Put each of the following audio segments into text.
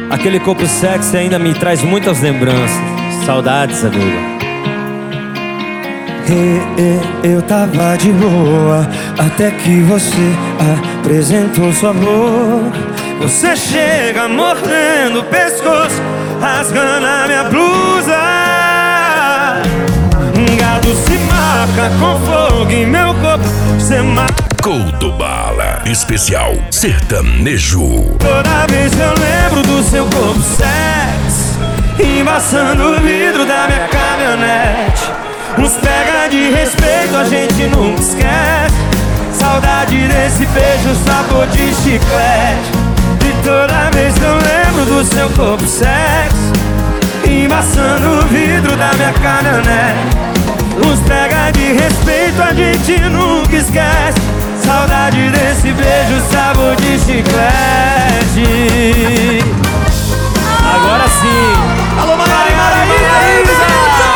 Aquele corpo sexy ainda me traz muitas lembranças. Saudades, amigo. Eu tava de boa até que você apresentou sua boca. Você chega mordendo o pescoço, rasgando a minha blusa. Gado se marca com fogo em meu corpo. Você marca Couto Bala, especial sertanejo. toda vez que eu lembro do seu corpo sexy, embaçando o vidro da minha caminhonete. Uns pega de respeito, a gente nunca esquece. Saudade desse beijo, sabor de chiclete. E toda vez que eu lembro do seu corpo sexy, embaçando o vidro da minha caminhonete. Uns pega de respeito, a gente nunca esquece. Saudade desse beijo, sabor de chiclete. Agora sim. Alô, Maraísa!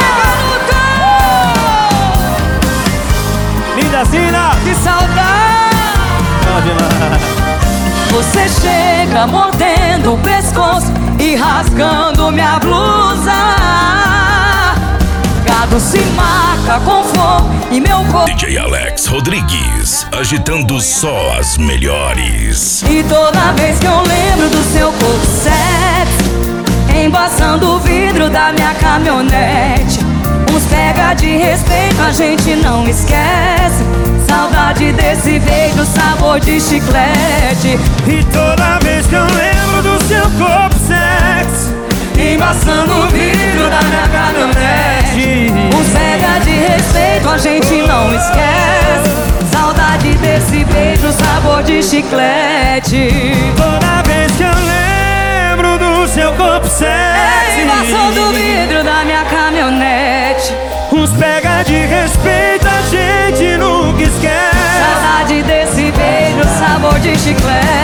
Linda Zina! Que saudade! Você chega mordendo o pescoço e rasgando minha blusa. Gado se marca com fogo e meu corpo. DJ Alex Rodrigues, agitando só as melhores. E toda vez que eu lembro do seu corpo sexy, embaçando o vidro da minha caminhonete. Uns pega de respeito, a gente não esquece. Saudade desse beijo, sabor de chiclete. E toda vez que eu lembro do seu corpo sexy, embaçando o vidro da minha caminhonete. Uns pega de respeito, a gente não esquece. Saudade desse beijo, sabor de chiclete. toda vez que eu lembro do seu corpo sexy, Embaçando o vidro da minha caminhonete. uns pega de respeito, a gente nunca esquece. Saudade desse beijo, sabor de chiclete.